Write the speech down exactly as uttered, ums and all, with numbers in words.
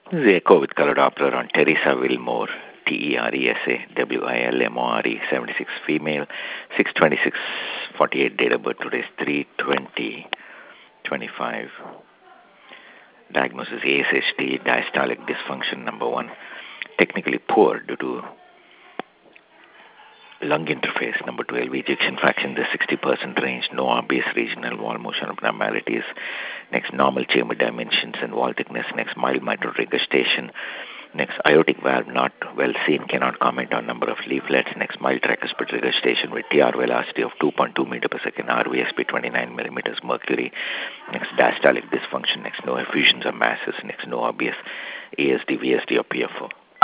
This is Echo with color Doppler on Teresa Wilmore, T E R E S A W I L M O R E, seventy-six female, six twenty-six forty-eight date of birth. Today is three twenty twenty-five. Diagnosis A S H T, diastolic dysfunction number one. Technically poor due to lung interface. Number two, L V ejection fraction, the sixty percent range. No obvious regional wall motion abnormalities. Next, normal chamber dimensions and wall thickness. Next, mild mitral regurgitation. Next, aortic valve not well seen, cannot comment on number of leaflets. Next, mild tricuspid regurgitation with T R velocity of two point two meter per second, R V S P twenty-nine millimeters mercury. Next, diastolic dysfunction. Next, no effusions or masses. Next, no obvious A S D, V S D or P F O.